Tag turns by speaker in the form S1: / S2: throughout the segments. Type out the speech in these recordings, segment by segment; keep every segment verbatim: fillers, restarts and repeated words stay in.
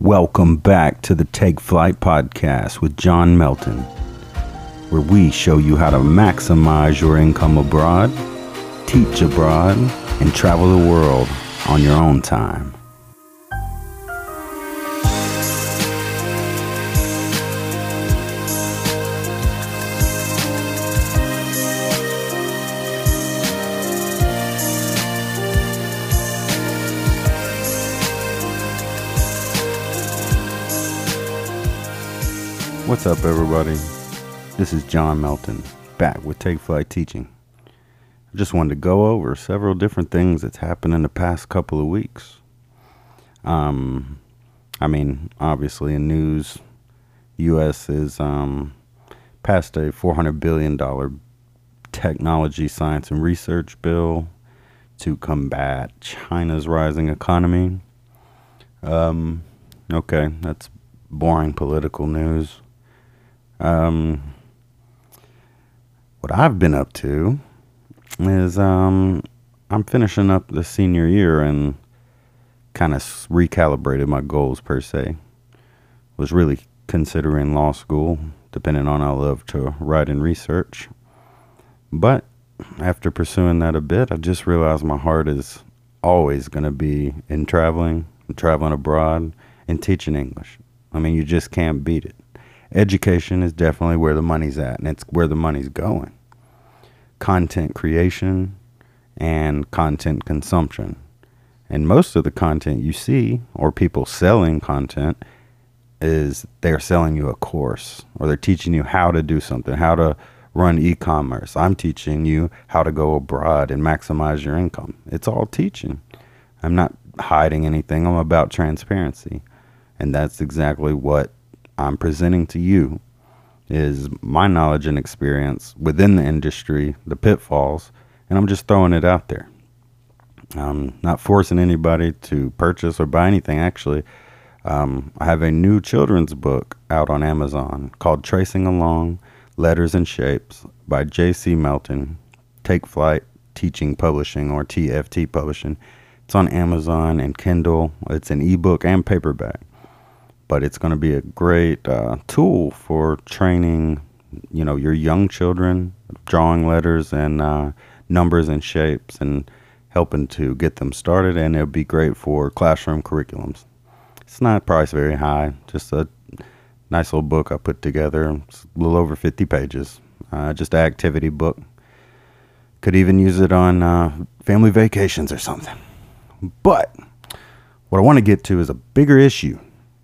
S1: Welcome back to the Take Flight Podcast with John Melton, where we show you how to maximize your income abroad, teach abroad, and travel the world on your own time. What's up, everybody? This is John Melton, back with Take Flight Teaching. I just wanted to go over several different things that's happened in the past couple of weeks. Um, I mean, obviously in news, U S is um, passed a four hundred billion dollars technology, science, and research bill to combat China's rising economy. Um, okay, that's boring political news. Um, what I've been up to is um, I'm finishing up the senior year and kind of recalibrated my goals per se. Was really considering law school, depending on how I love to write and research. But after pursuing that a bit, I just realized my heart is always going to be in traveling, traveling abroad, and teaching English. I mean, you just can't beat it. Education is definitely where the money's at, and it's where the money's going. Content creation and content consumption. And most of the content you see, or people selling content, is they're selling you a course, or they're teaching you how to do something, how to run e-commerce. I'm teaching you how to go abroad and maximize your income. It's all teaching. I'm not hiding anything. I'm about transparency. And that's exactly what I'm presenting to you, is my knowledge and experience within the industry, the pitfalls, and I'm just throwing it out there. I'm not forcing anybody to purchase or buy anything. Actually, um, I have a new children's book out on Amazon called Tracing Along Letters and Shapes by J C Melton, Take Flight Teaching Publishing, or T F T Publishing. It's on Amazon and Kindle. It's an ebook and paperback. But it's going to be a great uh, tool for training, you know, your young children, drawing letters and uh, numbers and shapes, and helping to get them started. And it'll be great for classroom curriculums. It's not priced very high, just a nice little book I put together. It's a little over fifty pages. Uh, just an activity book. Could even use it on uh, family vacations or something. But what I want to get to is a bigger issue.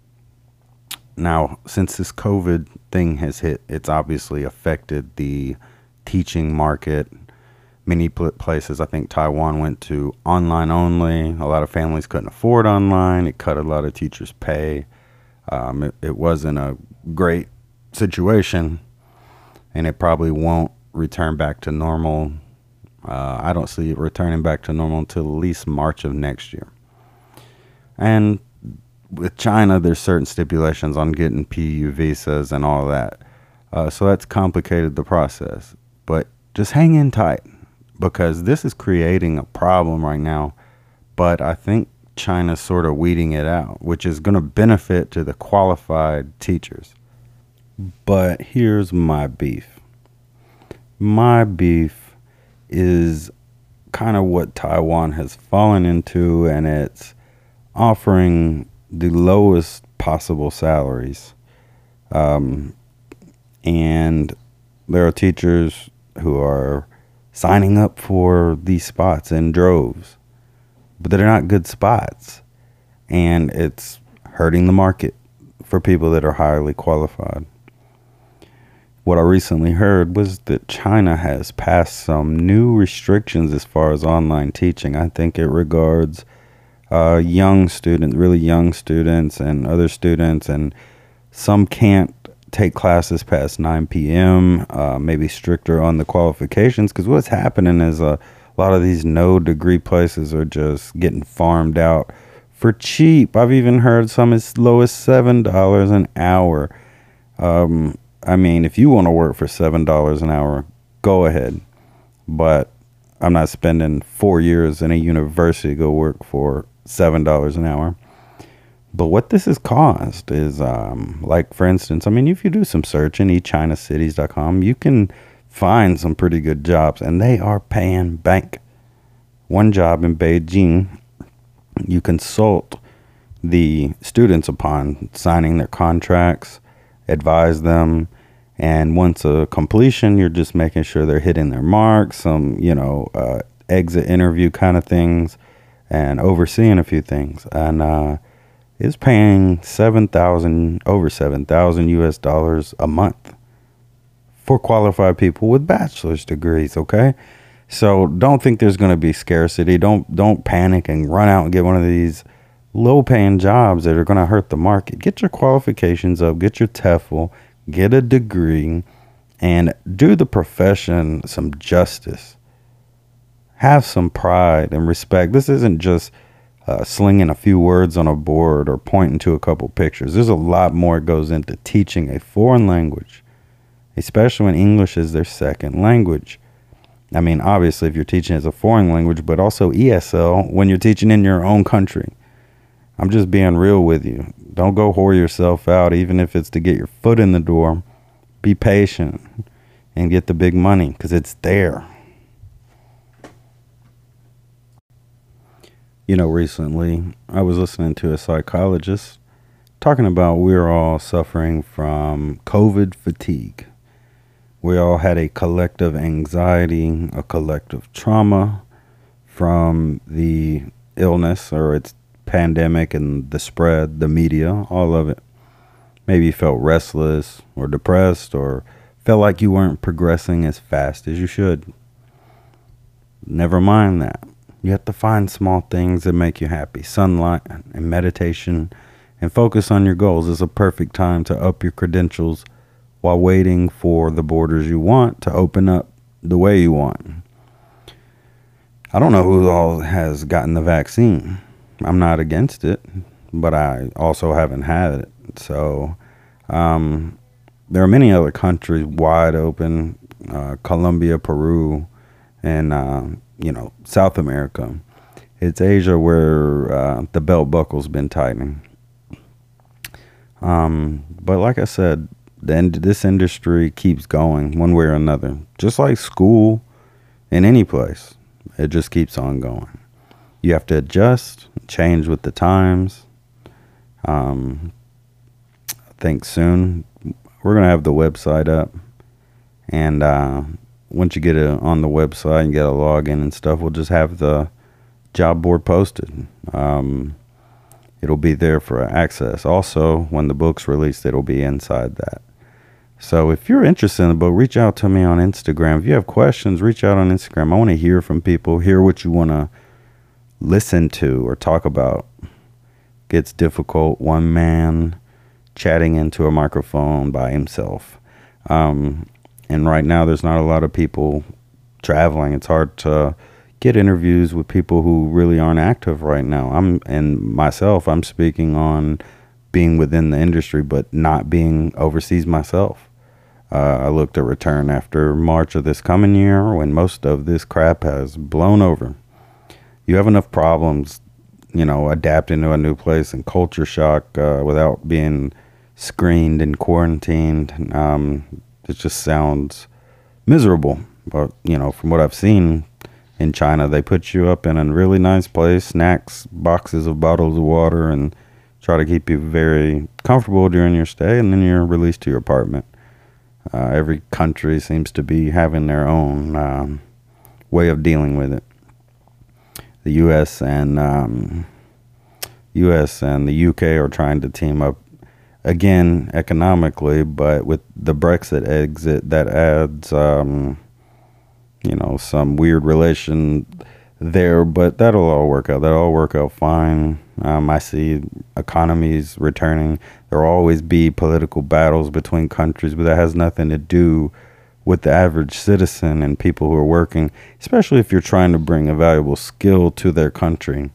S1: Now, since this COVID thing has hit, it's obviously affected the teaching market. Many places, I think Taiwan went to online only. A lot of families couldn't afford online. It cut a lot of teachers' pay. Um, it, it wasn't a great situation, and it probably won't return back to normal. Uh, I don't see it returning back to normal until at least March of next year. And with China, there's certain stipulations on getting P U visas and all that. Uh, so that's complicated the process. But just hang in tight, because this is creating a problem right now. But I think China's sort of weeding it out, which is going to benefit to the qualified teachers. But here's my beef. My beef is kind of what Taiwan has fallen into, and it's offering the lowest possible salaries. Um, and there are teachers who are signing up for these spots in droves, but they're not good spots. And it's hurting the market for people that are highly qualified. What I recently heard was that China has passed some new restrictions as far as online teaching. I think it regards Uh, young students, really young students and other students, and some can't take classes past nine p.m., uh, maybe stricter on the qualifications, because what's happening is a lot of these no degree places are just getting farmed out for cheap. I've even heard some as low as seven dollars an hour. Um, I mean, if you want to work for seven dollars an hour, go ahead. But I'm not spending four years in a university to go work for seven dollars an hour. But what this has caused is, um, like, for instance, I mean, if you do some searching, e china cities dot com, you can find some pretty good jobs, and they are paying bank. One job in Beijing, you consult the students upon signing their contracts, advise them, and once a completion, you're just making sure they're hitting their marks, some, you know, uh, exit interview kind of things, and overseeing a few things. And, uh, is paying seven thousand over seven thousand U S dollars a month for qualified people with bachelor's degrees. Okay, so don't think there's going to be scarcity. Don't don't panic and run out and get one of these low-paying jobs that are going to hurt the market. Get your qualifications up. Get your TEFL. Get a degree, and do the profession some justice. Have some pride and respect. This isn't just Uh, slinging a few words on a board or pointing to a couple pictures. There's a lot more that goes into teaching a foreign language, especially when English is their second language. I mean, obviously, if you're teaching as a foreign language, but also E S L when you're teaching in your own country. I'm just being real with you. Don't go whore yourself out, even if it's to get your foot in the door. Be patient and get the big money, because it's there. You know, recently I was listening to a psychologist talking about we're all suffering from COVID fatigue. We all had a collective anxiety, a collective trauma from the illness or its pandemic and the spread, the media, all of it. Maybe you felt restless or depressed or felt like you weren't progressing as fast as you should. Never mind that. You have to find small things that make you happy. Sunlight and meditation and focus on your goals is a perfect time to up your credentials while waiting for the borders you want to open up the way you want. I don't know who all has gotten the vaccine. I'm not against it, but I also haven't had it. So um, there are many other countries wide open, uh, Colombia, Peru, and uh, you know, South America. It's Asia where uh, the belt buckle's been tightening. Um, but like I said, the end, this industry keeps going one way or another. Just like school in any place, it just keeps on going. You have to adjust, change with the times. Um, I think soon we're going to have the website up, and uh, once you get it on the website and get a login and stuff, we'll just have the job board posted. Um, it'll be there for access. Also, when the book's released, it'll be inside that. So if you're interested in the book, reach out to me on Instagram. If you have questions, reach out on Instagram. I want to hear from people, hear what you want to listen to or talk about. Gets difficult. One man chatting into a microphone by himself. Um, And right now, there's not a lot of people traveling. It's hard to get interviews with people who really aren't active right now. I'm and myself, I'm speaking on being within the industry, but not being overseas myself. Uh, I look to return after March of this coming year when most of this crap has blown over. You have enough problems, you know, adapting to a new place and culture shock uh, without being screened and quarantined. Um, It just sounds miserable. But, you know, from what I've seen in China, they put you up in a really nice place, snacks, boxes of bottles of water, and try to keep you very comfortable during your stay, and then you're released to your apartment. Uh, every country seems to be having their own um, way of dealing with it. The U S and um, U S and the U K are trying to team up again economically, but with the Brexit exit, that adds um, you know, some weird relation there, but that'll all work out. That'll all work out fine. Um, I see economies returning. There will always be political battles between countries, but that has nothing to do with the average citizen and people who are working, especially if you're trying to bring a valuable skill to their country.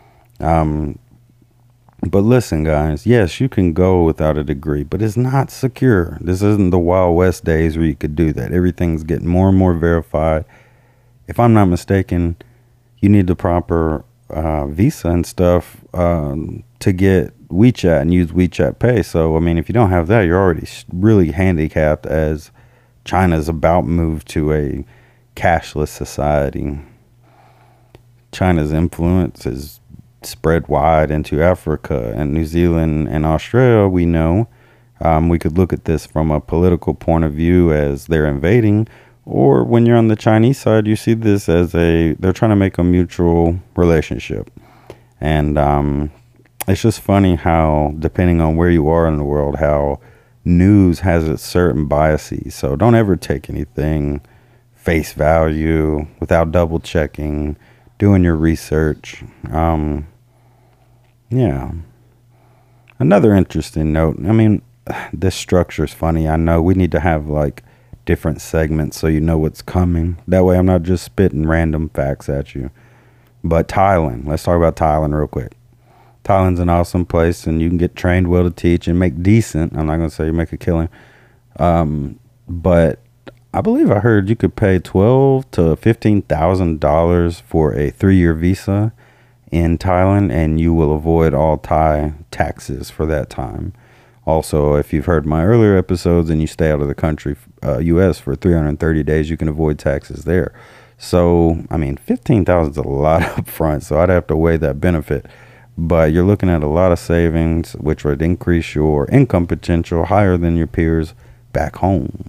S1: Um, But listen, guys, yes, you can go without a degree, but it's not secure. This isn't the Wild West days where you could do that. Everything's getting more and more verified. If I'm not mistaken, you need the proper uh, visa and stuff um, to get WeChat and use WeChat Pay. So, I mean, if you don't have that, you're already really handicapped, as China's about move to a cashless society. China's influence is spread wide into Africa and New Zealand and Australia, we know. Um, we could look at this from a political point of view as they're invading, or when you're on the Chinese side, you see this as a, they're trying to make a mutual relationship. And um, it's just funny how, depending on where you are in the world, how news has its certain biases. So don't ever take anything face value without double checking, doing your research. Um, yeah. Another interesting note. I mean, this structure is funny. I know we need to have like different segments so you know what's coming. That way I'm not just spitting random facts at you. But Thailand. Let's talk about Thailand real quick. Thailand's an awesome place, and you can get trained well to teach and make decent. I'm not going to say you make a killing. Um, but I believe I heard you could pay twelve to fifteen thousand dollars for a three-year visa in Thailand, and you will avoid all Thai taxes for that time. Also, if you've heard my earlier episodes and you stay out of the country, uh, U S for three hundred thirty days, you can avoid taxes there. So, I mean, fifteen thousand dollars is a lot up front, so I'd have to weigh that benefit. But you're looking at a lot of savings, which would increase your income potential higher than your peers back home.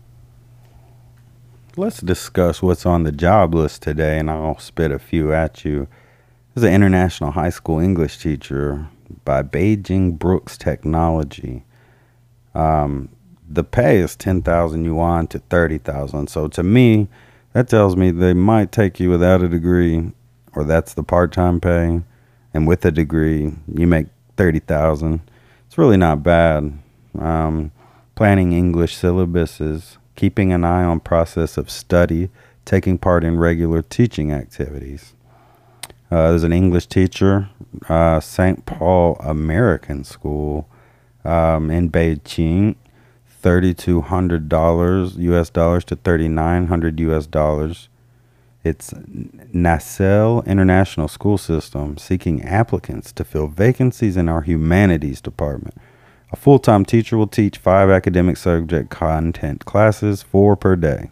S1: Let's discuss what's on the job list today, and I'll spit a few at you. There's an international high school English teacher by Beijing Brooks Technology. Um, the pay is ten thousand yuan to thirty thousand. So to me, that tells me they might take you without a degree, or that's the part-time pay. And with a degree, you make thirty thousand. It's really not bad. Um, planning English syllabuses, keeping an eye on process of study, taking part in regular teaching activities. Uh, there's an English teacher, uh, Saint Paul American School um, in Beijing, thirty-two hundred dollars U S dollars to thirty-nine hundred U S dollars. It's Nacelle International School System seeking applicants to fill vacancies in our humanities department. A full-time teacher will teach five academic subject content classes, four per day.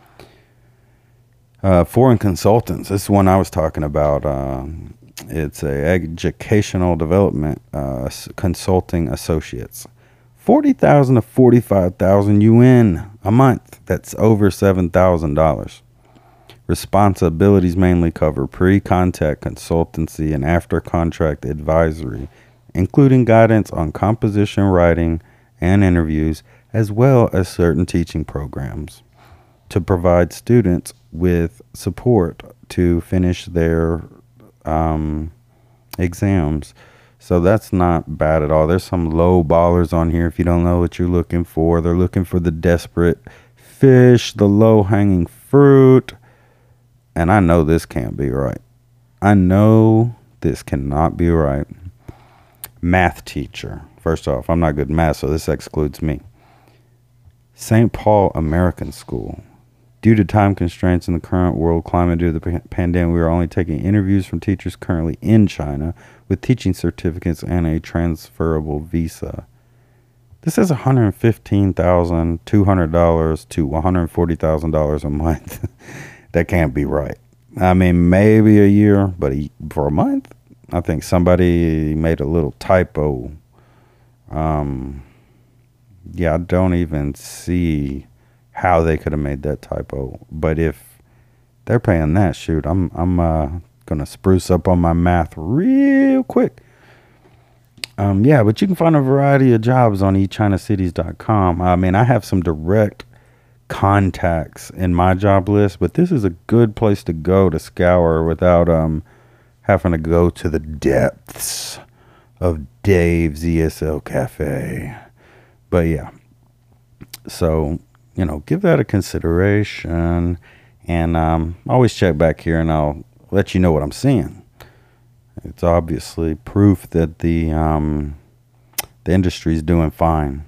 S1: Uh, foreign consultants. This is one I was talking about. Um, it's a educational development uh, consulting associates. forty thousand to forty-five thousand yuan a month. That's over seven thousand dollars. Responsibilities mainly cover pre-contact consultancy and after-contract advisory, including guidance on composition writing and interviews, as well as certain teaching programs, to provide students with support to finish their um, exams. So that's not bad at all. There's some low ballers on here if you don't know what you're looking for. They're looking for the desperate fish, the low-hanging fruit. And I know this can't be right. I know this cannot be right. Math teacher. First off, I'm not good at math, so this excludes me. Saint Paul American School. Due to time constraints in the current world climate due to the pandemic, we are only taking interviews from teachers currently in China with teaching certificates and a transferable visa. This is one hundred fifteen thousand two hundred dollars to one hundred forty thousand dollars a month. That can't be right. I mean, maybe a year, but for a month, I think somebody made a little typo. Um, yeah, I don't even see how they could have made that typo. But if they're paying that, shoot, I'm I'm uh, gonna spruce up on my math real quick. Um, yeah, but you can find a variety of jobs on e china cities dot com. I mean, I have some direct contacts in my job list, but this is a good place to go to scour without um having to go to the depths of Dave's E S L Cafe. But yeah, so you know, give that a consideration, and um always check back here and I'll let you know what I'm seeing. It's obviously proof that the um the industry is doing fine.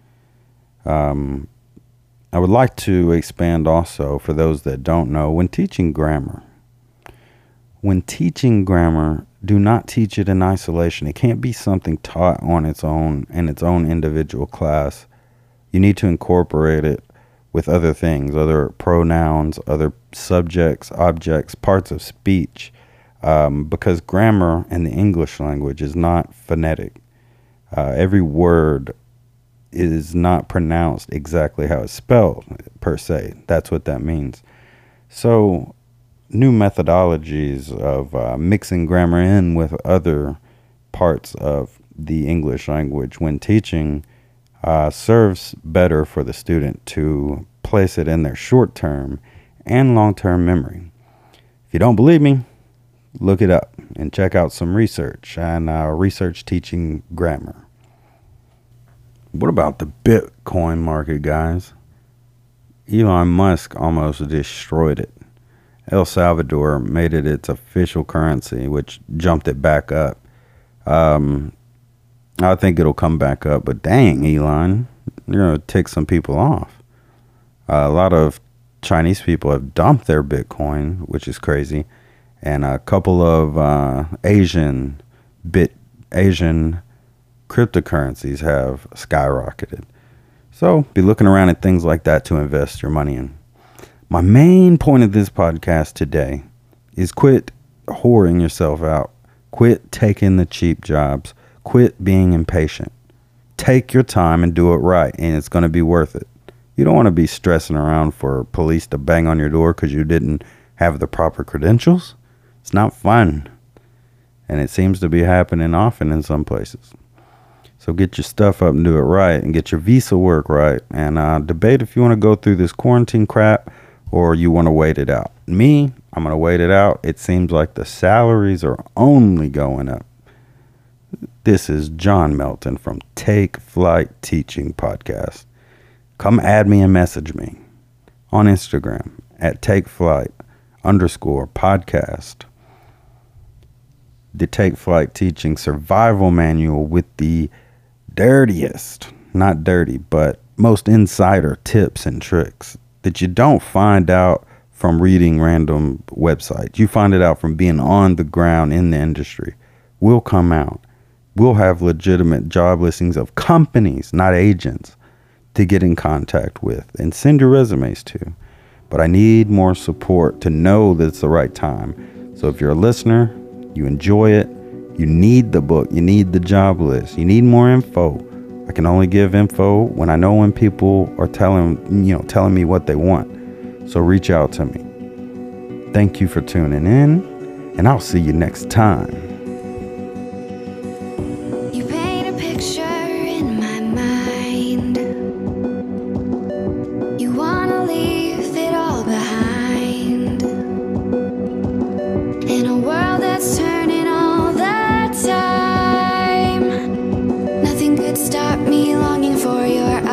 S1: um I would like to expand also, for those that don't know, when teaching grammar. When teaching grammar, do not teach it in isolation. It can't be something taught on its own in its own individual class. You need to incorporate it with other things, other pronouns, other subjects, objects, parts of speech, um, because grammar in the English language is not phonetic. Uh, every word is not pronounced exactly how it's spelled, per se. That's what that means. So new methodologies of uh, mixing grammar in with other parts of the English language when teaching uh, serves better for the student to place it in their short-term and long-term memory. If you don't believe me, look it up and check out some research and uh, research teaching grammar. What about the Bitcoin market, guys? Elon Musk almost destroyed it. El Salvador made it its official currency, which jumped it back up. Um, I think it'll come back up, but dang, Elon, you're going to tick some people off. Uh, a lot of Chinese people have dumped their Bitcoin, which is crazy. And a couple of uh, Asian bit Asian cryptocurrencies have skyrocketed. So be looking around at things like that to invest your money in. My main point of this podcast today is quit whoring yourself out. Quit taking the cheap jobs. Quit being impatient. Take your time and do it right, and it's going to be worth it. You don't want to be stressing around for police to bang on your door because you didn't have the proper credentials. It's not fun. And it seems to be happening often in some places. So get your stuff up and do it right, and get your visa work right, and uh, debate if you want to go through this quarantine crap or you want to wait it out. Me, I'm going to wait it out. It seems like the salaries are only going up. This is John Melton from Take Flight Teaching Podcast. Come add me and message me on Instagram at takeflight underscore podcast. The Take Flight Teaching Survival Manual with the dirtiest, not dirty, but most insider tips and tricks that you don't find out from reading random websites. You find it out from being on the ground in the industry. We'll come out. We'll have legitimate job listings of companies, not agents, to get in contact with and send your resumes to. But I need more support to know that it's the right time. So if you're a listener, you enjoy it, you need the book, you need the job list, you need more info. I can only give info when I know when people are telling, you know, telling me what they want. So reach out to me. Thank you for tuning in, and I'll see you next time.
S2: You paint a picture in my mind. You wanna leave it all behind. In a world that's turning all the time, nothing could stop me longing for your